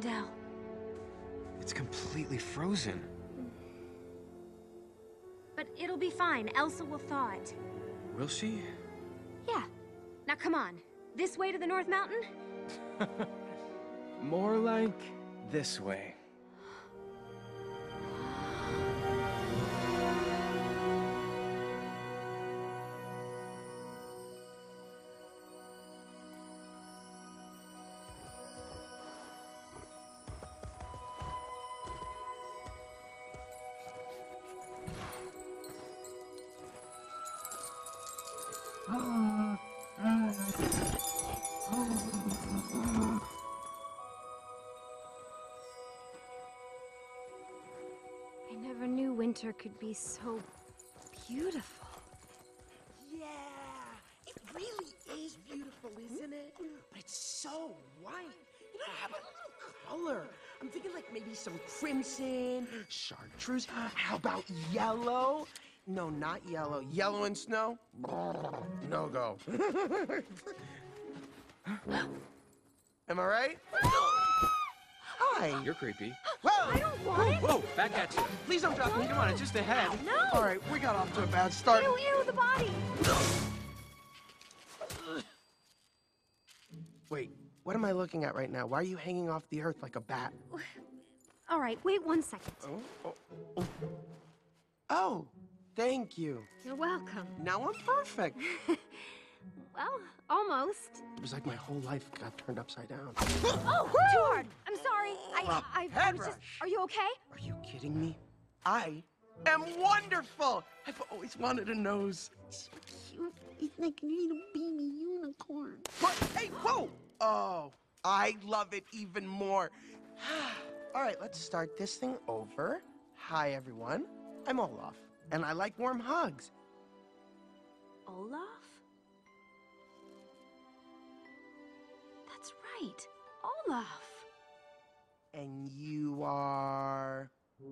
Lindell. It's completely frozen. But it'll be fine. Elsa will thaw it. Will she? Yeah. Now come on. This way to the North Mountain? More like this way. I never knew winter could be so beautiful. Yeah, it really is beautiful, isn't it? But it's so white. You know, how about a little color? I'm thinking like maybe some crimson, chartreuse. How about yellow? No, not yellow. Yellow and snow? No go. Am I right? Hi. You're creepy. Whoa! I don't want it! Whoa, back at you. Please don't drop me. Come on, it's just a head. No! All right, we got off to a bad start. Ew, ew, the body! Wait, what am I looking at right now? Why are you hanging off the earth like a bat? All right, wait 1 second. Oh, thank you. You're welcome. Now I'm perfect. Well, almost. It was like my whole life got turned upside down. Oh, too hard. I'm sorry. I Head was just... rush. Are you okay? Are you kidding me? I am wonderful. I've always wanted a nose. So cute. It's like a little baby unicorn. What? Hey, whoa! Oh, I love it even more. All right, let's start this thing over. Hi, everyone. I'm Olaf, and I like warm hugs. Olaf? That's right. Olaf. And you are...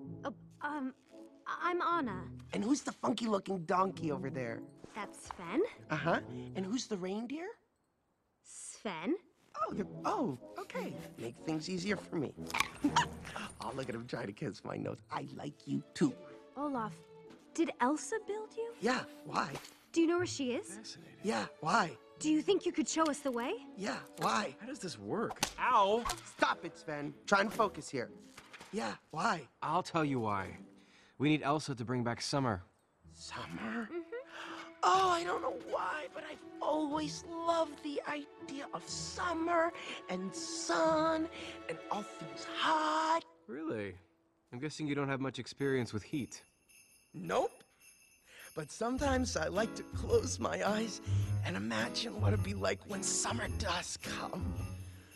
I'm Anna. And who's the funky-looking donkey over there? That's Sven. Uh-huh. And who's the reindeer? Sven? Oh, okay. Make things easier for me. Oh, look at him trying to kiss my nose. I like you too. Olaf, did Elsa build you? Yeah, why? Do you know where she is? Fascinating. Yeah, why? Do you think you could show us the way? Yeah, why? How does this work? Ow! Stop it, Sven. Try and focus here. Yeah, why? I'll tell you why. We need Elsa to bring back summer. Summer? Oh, I don't know why, but I've always loved the idea of summer and sun and all things hot. Really? I'm guessing you don't have much experience with heat. Nope. But sometimes I like to close my eyes and imagine what it'd be like when summer does come.